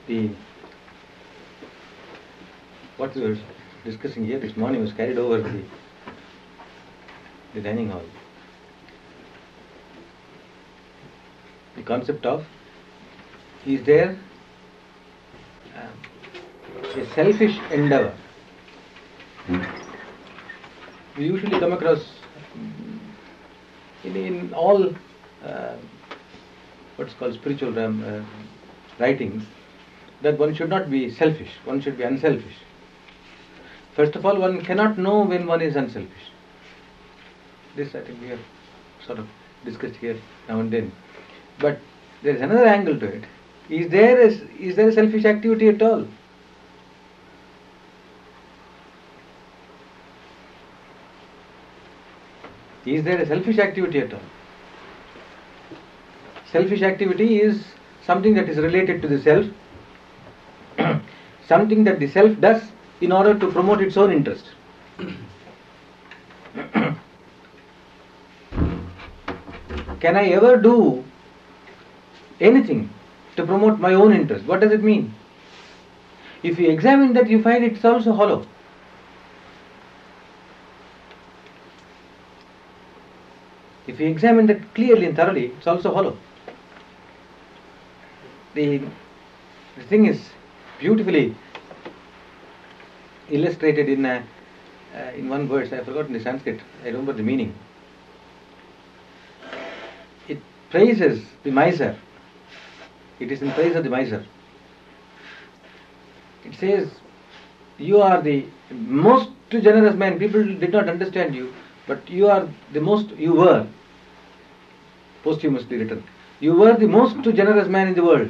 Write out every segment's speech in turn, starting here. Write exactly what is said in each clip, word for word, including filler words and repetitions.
the what we were discussing here this morning was carried over the, the dining hall. The concept of, is there uh, a selfish endeavor? We usually come across in, in all uh, what's called spiritual um, uh, writings that one should not be selfish, one should be unselfish. First of all, one cannot know when one is unselfish. This I think we have sort of discussed here now and then. But there is another angle to it. Is there a, is there a selfish activity at all? Is there a selfish activity at all? Selfish activity is something that is related to the self, something that the self does in order to promote its own interest. Can I ever do anything to promote my own interest? What does it mean? If you examine that, you find it's also hollow. If you examine that clearly and thoroughly, it's also hollow. The, the thing is beautifully illustrated in a, uh, in one verse. I have forgotten the Sanskrit. I remember the meaning. It praises the miser. It is in praise of the miser. It says, you are the most generous man. People did not understand you, but you are the most, you were, posthumously written, you were the most generous man in the world.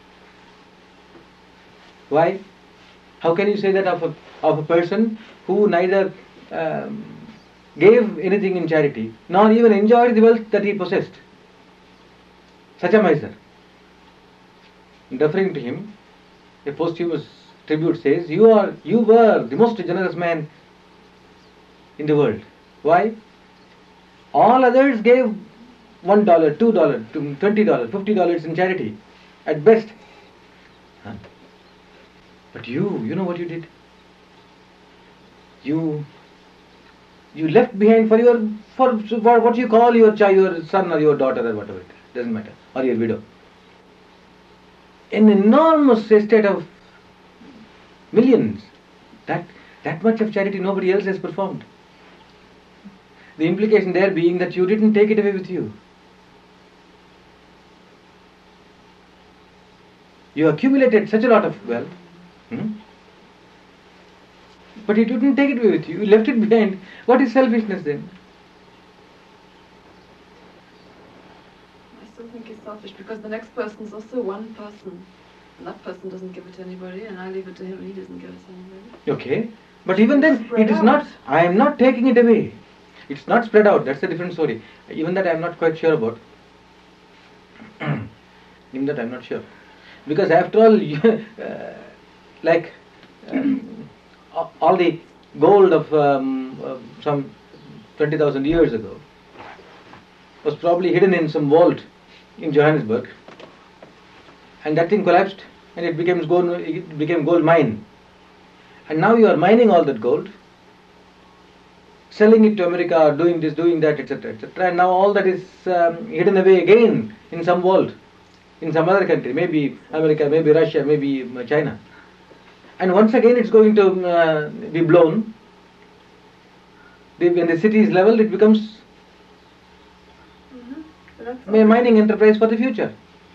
Why? How can you say that of a, of a person who neither um, gave anything in charity, nor even enjoyed the wealth that he possessed? Such a miser. Referring to him, a posthumous tribute says, you are, you were the most generous man in the world. Why? All others gave one dollar, two dollars, twenty dollars, fifty dollars in charity, at best. Huh? But you, you know what you did? You, you left behind for your, for, for what you call your child, your son or your daughter or whatever it is, doesn't matter, or your widow, an enormous estate of millions. That, that much of charity nobody else has performed. The implication there being that you didn't take it away with you. You accumulated such a lot of wealth, hmm? but you didn't take it away with you. You left it behind. What is selfishness then? I still think it's selfish because the next person is also one person. And that person doesn't give it to anybody, and I leave it to him and he doesn't give it to anybody. Okay. But even then, it is not, I am not taking it away. It's not spread out. That's a different story. Even that I am not quite sure about. Even that I am not sure. Because after all, you, uh, like um, all the gold of um, uh, some twenty thousand years ago was probably hidden in some vault in Johannesburg. And that thing collapsed and it became gold, it became gold mine. And now you are mining all that gold, selling it to America, doing this, doing that, et cetera, et cetera. And now all that is um, hidden away again in some vault, in some other country, maybe America, maybe Russia, maybe China. And once again it's going to uh, be blown. The, when the city is leveled, it becomes mm-hmm. a mining enterprise for the future.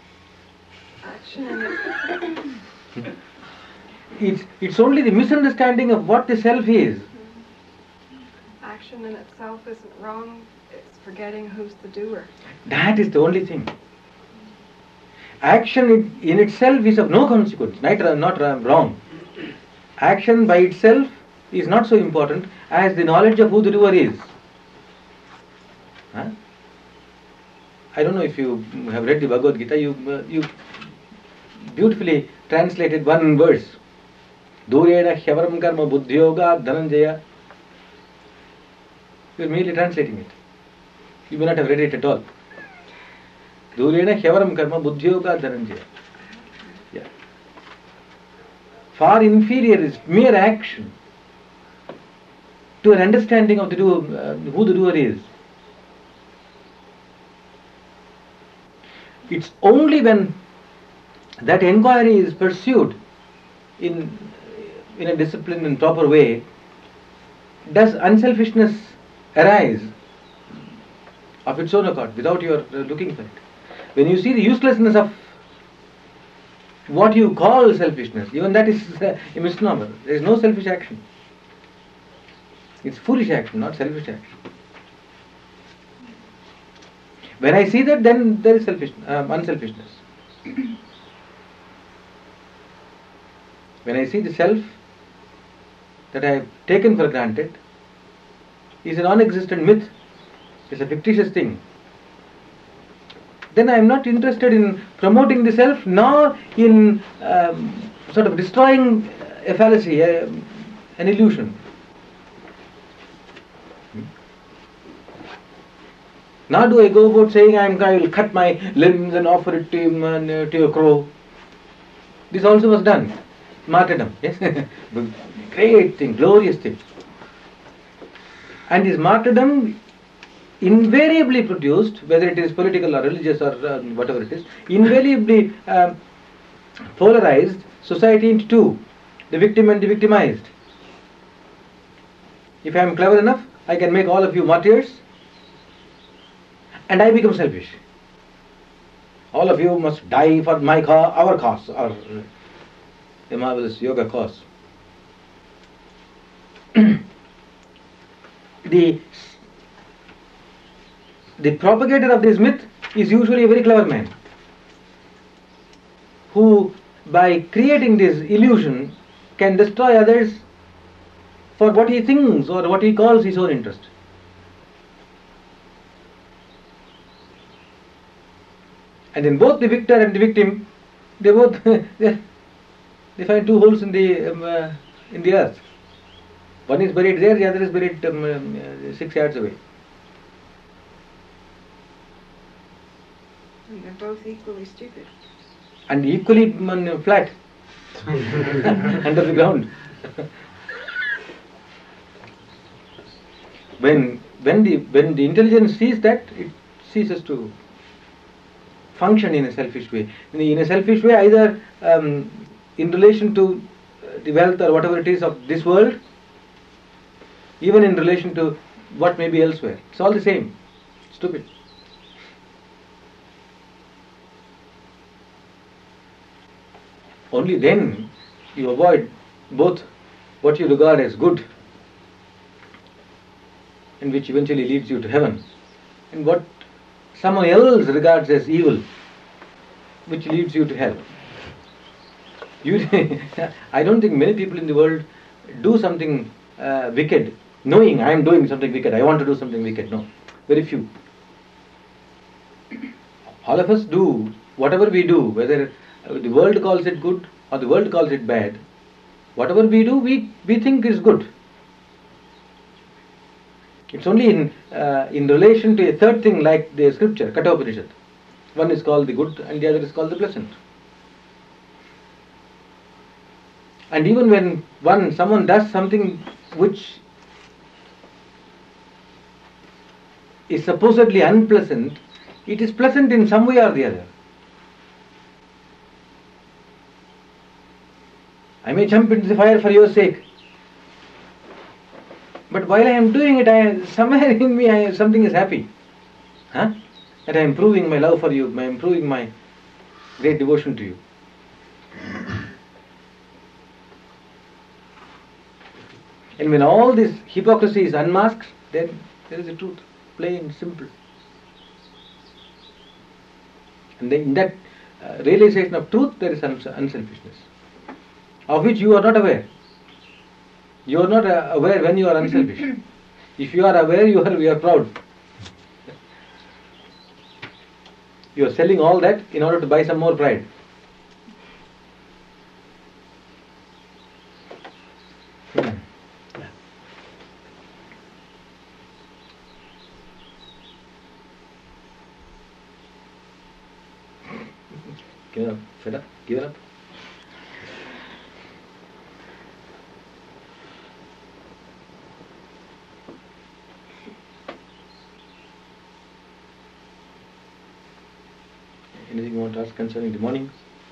It's, it's only the misunderstanding of what the self is. Action in itself isn't wrong, it's forgetting who's the doer. That is the only thing. Action in, in itself is of no consequence, not, not wrong. Action by itself is not so important as the knowledge of who the doer is. Huh? I don't know if you have read the Bhagavad Gita, you, uh, you beautifully translated one verse. Durena Hyavaram Karma Buddhyoga Dhananjaya. You are merely translating it. You may not have read it at all. Durena Hyavaram Karma Buddhyoga Dhananjaya. Yeah. far inferior is mere action to an understanding of the doer, uh, who the doer is. It's only when that inquiry is pursued in in a disciplined and proper way does unselfishness arise of its own accord, without your uh, looking for it. When you see the uselessness of what you call selfishness, even that is uh, a misnomer. There is no selfish action. It's foolish action, not selfish action. When I see that, then there is selfish, um, unselfishness. When I see the self that I have taken for granted is a non-existent myth, is a fictitious thing, then I am not interested in promoting the self, nor in um, sort of destroying a fallacy, a, an illusion. Nor do I go about saying I, am, I will cut my limbs and offer it to, him, uh, to a crow. This also was done. Martyrdom, yes? Great thing, glorious thing. And this martyrdom invariably produced, whether it is political or religious or uh, whatever it is, invariably uh, polarized society into two, the victim and the victimized. If I am clever enough, I can make all of you martyrs, and I become selfish. All of you must die for my cause, our cause, or a marvelous yoga cause. the The propagator of this myth is usually a very clever man who, by creating this illusion, can destroy others for what he thinks or what he calls his own interest. And then both the victor and the victim, they both they find two holes in the um, uh, in the earth. One is buried there, the other is buried um, uh, six yards away. They're both equally stupid. And equally um, flat under the ground. when when the when the intelligence sees that, it ceases to function in a selfish way. In a selfish way, either um, in relation to the wealth or whatever it is of this world, even in relation to what may be elsewhere. It's all the same. Stupid. Only then you avoid both what you regard as good, and which eventually leads you to heaven, and what someone else regards as evil, which leads you to hell. You, I don't think many people in the world do something uh, wicked, knowing I am doing something wicked, I want to do something wicked. No, very few. All of us do whatever we do, whether the world calls it good or the world calls it bad. Whatever we do, we, we think is good. It's only in uh, in relation to a third thing, like the scripture, Kathopanishad. One is called the good and the other is called the pleasant. And even when one someone does something which is supposedly unpleasant, it is pleasant in some way or the other. I may jump into the fire for your sake, but while I am doing it, I, somewhere in me I, something is happy. Huh? That I am proving my love for you, I am proving my great devotion to you. And when all this hypocrisy is unmasked, then there is the truth, plain, simple. And then in that uh, realization of truth, there is uns- unselfishness, of which you are not aware. You are not uh, aware when you are unselfish. If you are aware, you are, you are proud. You are selling all that in order to buy some more pride. Hmm. Give it up, fed up, give it up. anything you want to ask concerning the mornings?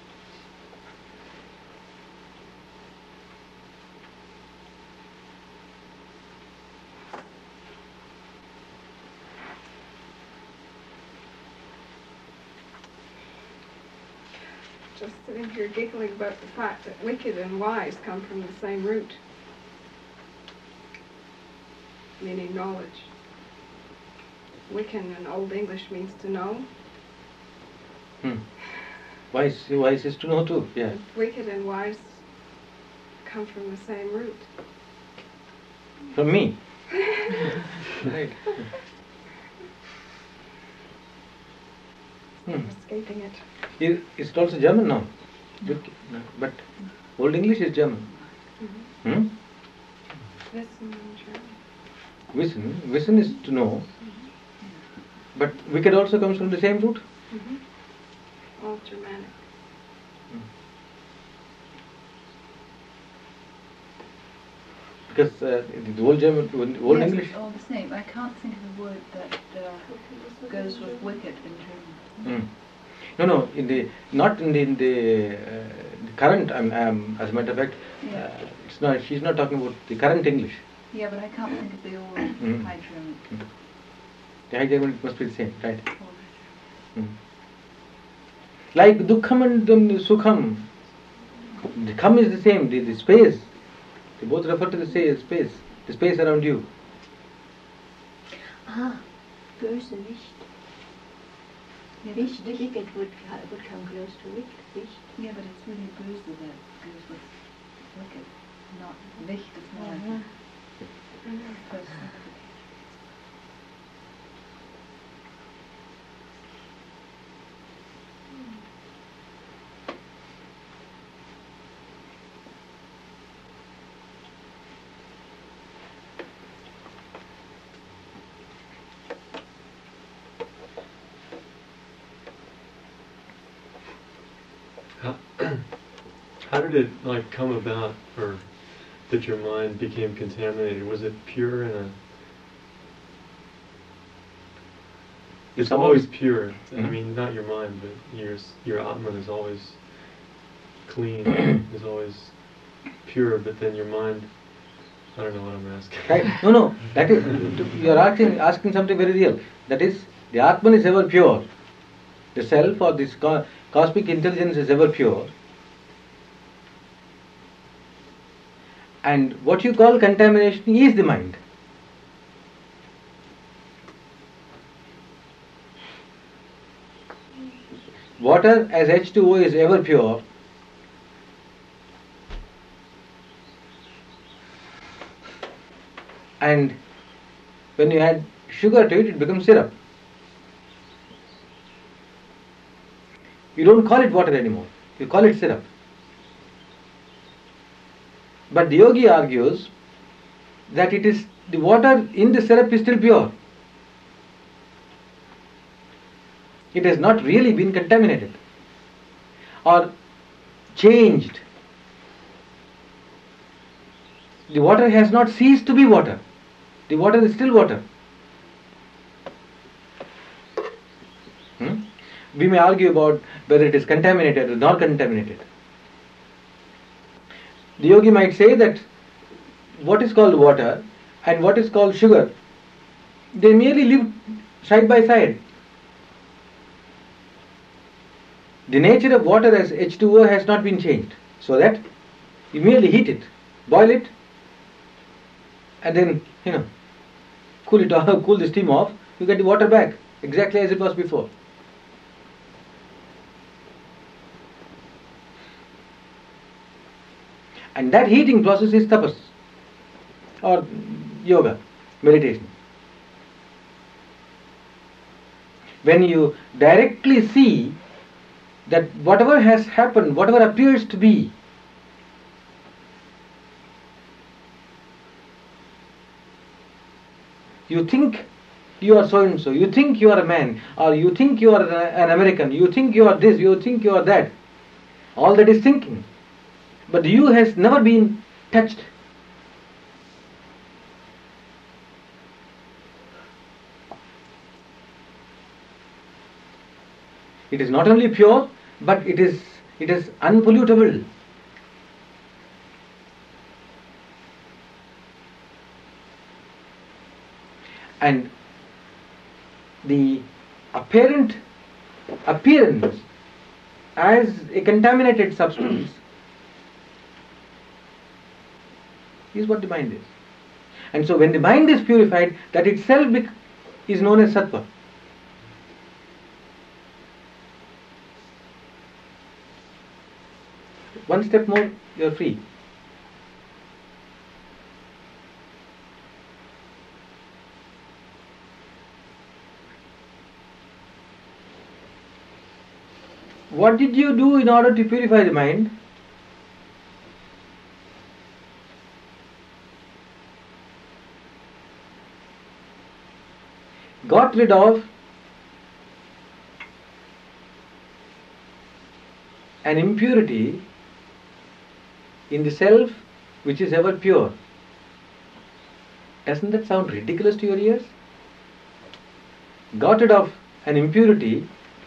Just sitting here giggling about the fact that wicked and wise come from the same root, meaning knowledge. Wiccan in Old English means to know. Hmm. Wise, wise is to know too, yeah. Wicked and wise come from the same root. From me. Right. Hmm. Escaping it. It- It's also German now. Wick- no, But Old English is German. Mm-hmm. Hmm? Wissen in German. Wissen. Wissen is to know. But wicked also comes from the same root. Mm-hmm. All Germanic. Because uh, the old German, old yes, English. it's all the same. I can't think of a word that uh, goes with wicked in German. Mm. No, no. In the not in the, in the, uh, the current. Um, um, as a matter of fact, Yeah. uh, it's not. She's not talking about the current English. Yeah, but I can't think of the old Mm. High German. Mm. The High German must be the same, right? Old Mm. Like Dukkham and um, Sukham. The kham is the same. The, the space. They both refer to the same space. The space around you. Ah, Bösewicht. Yeah, Wicht, wicked would, would come close to wicked. Wicht. yeah, but it's really böse that goes with wicked, not wicht. It's more like a person. How, how did it like come about, or that your mind became contaminated? Was it pure in a? It's Some of always it- pure. I Mhm. mean, not your mind, but your s- your Atman is always clean, is always pure. But then your mind, I don't know what I'm asking. Right? No, no. That is, you are asking, asking something very real. That is, the Atman is ever pure. The self or this co- cosmic intelligence is ever pure. And what you call contamination is the mind. Water as H two O is ever pure. And when you add sugar to it, it becomes syrup. You don't call it water anymore. You call it syrup. But the yogi argues that it is the water in the syrup is still pure. It has not really been contaminated or changed. The water has not ceased to be water. The water is still water. Hmm? We may argue about whether it is contaminated or not contaminated. The yogi might say that what is called water and what is called sugar, they merely live side by side. The nature of water as H two O has not been changed, so that you merely heat it, boil it, and then, you know, cool it off, cool the steam off, you get the water back exactly as it was before. And that heating process is tapas or yoga, meditation. When you directly see that whatever has happened, whatever appears to be, you think you are so and so, you think you are a man, or you think you are an American, you think you are this, you think you are that. All that is thinking. But you has never been touched. It is not only pure, but it is it is unpollutable. And the apparent appearance as a contaminated substance is what the mind is. And so when the mind is purified, that itself bec- is known as sattva. One step more, you are free. What did you do in order to purify the mind? Got rid of an impurity in the self which is ever pure. Doesn't that sound ridiculous to your ears? Got rid of an impurity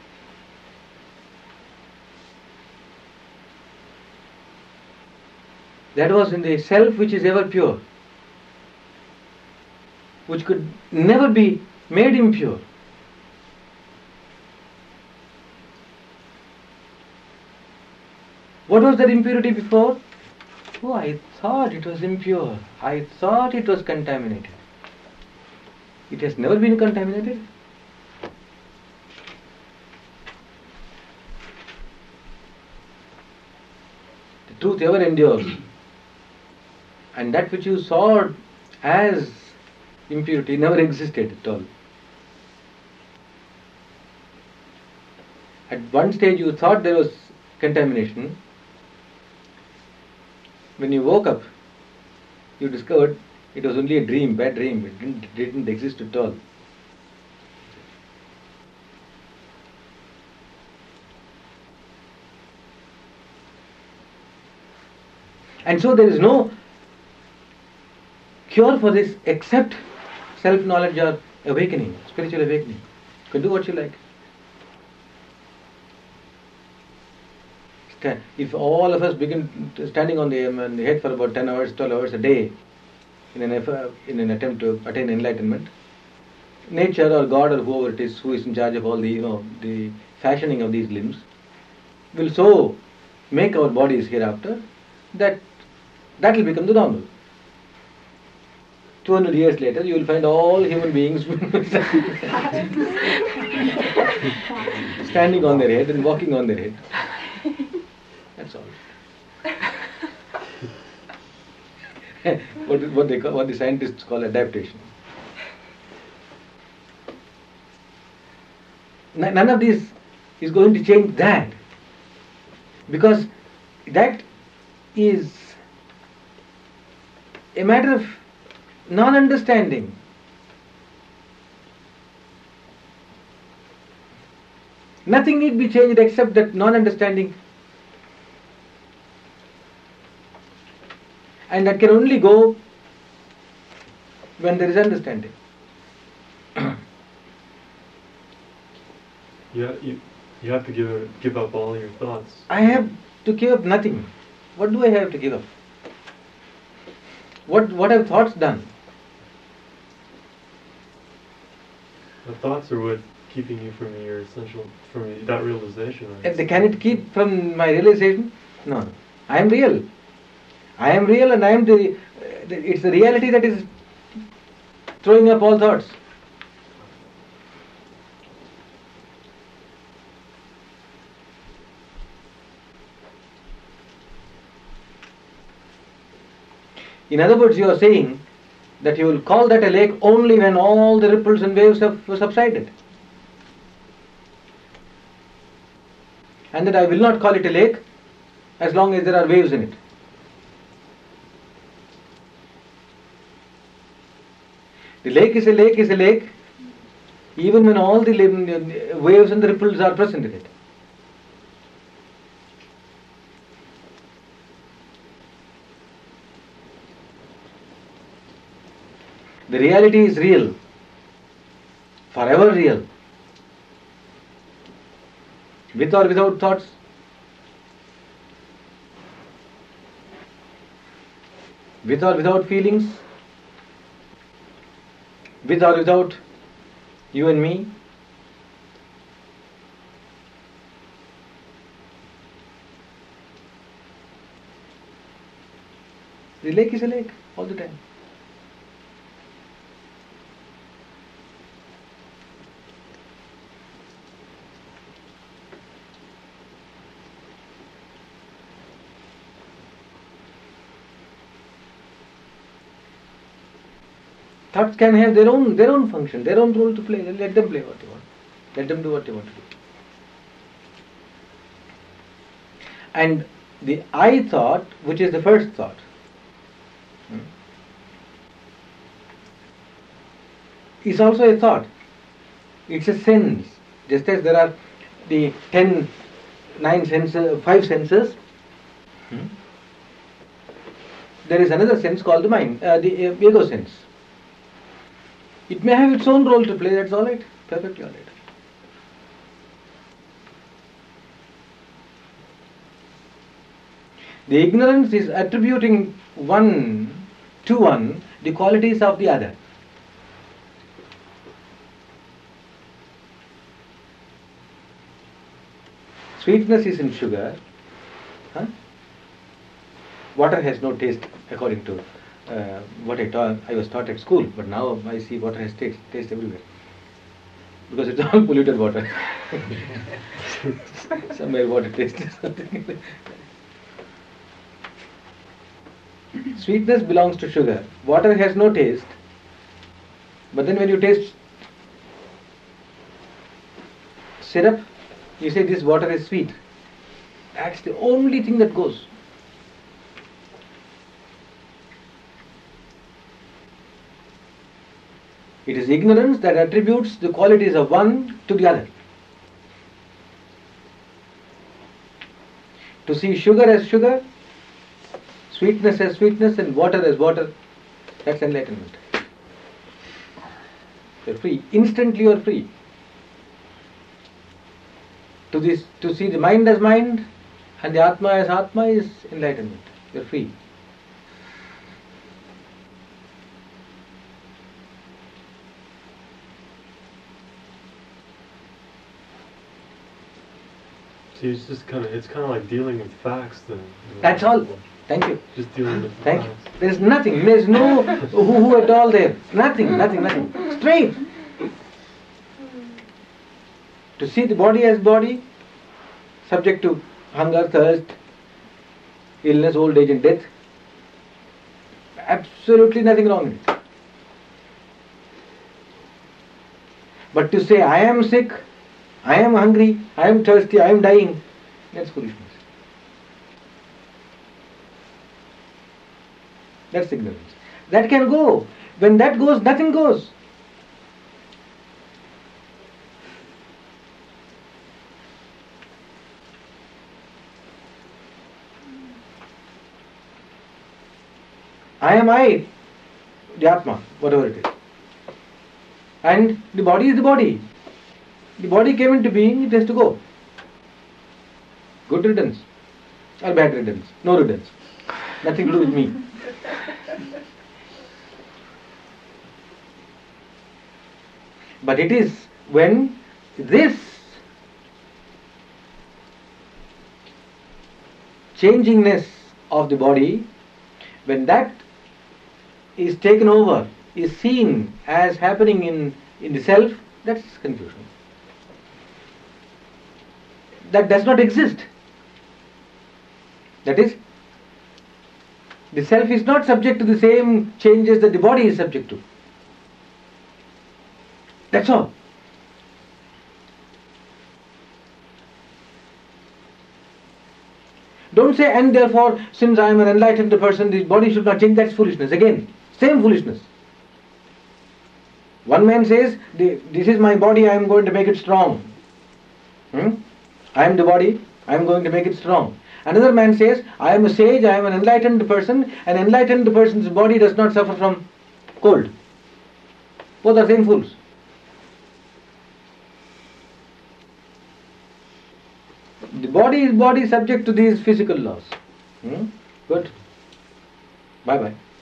that was in the self which is ever pure, which could never be made impure. What was that impurity before? Oh, I thought it was impure. I thought it was contaminated. It has never been contaminated. The truth ever endures. And that which you saw as impurity never existed at all. At one stage you thought there was contamination. When you woke up, you discovered it was only a dream, bad dream. It didn't, it didn't exist at all. And so there is no cure for this except self-knowledge or awakening, spiritual awakening. You can do what you like. If all of us begin standing on the, um, on the head for about ten hours, twelve hours a day in an, effort, in an attempt to attain enlightenment, nature or God or whoever it is who is in charge of all the, you know, the fashioning of these limbs will so make our bodies hereafter that that will become the normal. two hundred years later, you will find all human beings standing on their head and walking on their head. That's all. what, what, they call, what the scientists call adaptation. N- none of this is going to change that, because that is a matter of non-understanding. Nothing need be changed except that non-understanding. And that can only go when there is understanding. Yeah, you, you have to give give up all your thoughts. I have to give up nothing. What do I have to give up? What what have thoughts done? The thoughts are what keeping you from your essential, from that realization. If they can it keep from my realization? No. I am real. I am real, and I am the. It's the reality that is throwing up all thoughts. In other words, you are saying that you will call that a lake only when all the ripples and waves have subsided. And that I will not call it a lake as long as there are waves in it. The lake is a lake is a lake even when all the waves and the ripples are present in it. The reality is real, forever real. With or without thoughts? With or without feelings? With or without you and me? The lake is a lake all the time. Thoughts can have their own their own function, their own role to play. Let them play what they want. Let them do what they want to do. And the I thought, which is the first thought, is also a thought. It's a sense. Just as there are the ten, nine senses, five senses, hmm, there is another sense called the mind, uh, the uh, ego sense. It may have its own role to play, that's all right, perfectly all right. The ignorance is attributing one to one the qualities of the other. Sweetness is in sugar. Huh? Water has no taste according to uh, what I taught, I was taught at school, but now I see water has taste, taste everywhere. Because it's all polluted water. Somewhere water tastes something. Sweetness belongs to sugar. Water has no taste. But then when you taste syrup, you say this water is sweet. That's the only thing that goes. It is ignorance that attributes the qualities of one to the other. To see sugar as sugar, sweetness as sweetness, and water as water, that's enlightenment. You're free. Instantly you're free. To this, to see the mind as mind and the Atma as Atma is enlightenment. You're free. See, it's just kind of, it's kind of like dealing with facts then. You know? That's all. Thank you. Just dealing with Thank facts. you. There's nothing. There's no who, who at all there. Nothing, nothing, nothing. Straight. To see the body as body, subject to hunger, thirst, illness, old age and death. Absolutely nothing wrong with it. But to say, I am sick, I am hungry, I am thirsty, I am dying, that's foolishness. That's ignorance. That can go. When that goes, nothing goes. I am I, the Atma, whatever it is. And the body is the body. The body came into being, it has to go. Good riddance or bad riddance? No riddance. Nothing to do with me. But it is when this changingness of the body, when that is taken over, is seen as happening in, in the self, that's confusion. That does not exist. That is, the self is not subject to the same changes that the body is subject to. That's all. Don't say, and therefore, since I am an enlightened person, the body should not change. That's foolishness. Again, same foolishness. One man says, this is my body, I am going to make it strong. Hmm? I am the body, I am going to make it strong. Another man says, I am a sage, I am an enlightened person. An enlightened person's body does not suffer from cold. Both are same fools. The body is body subject to these physical laws. Hmm? Good. Bye bye.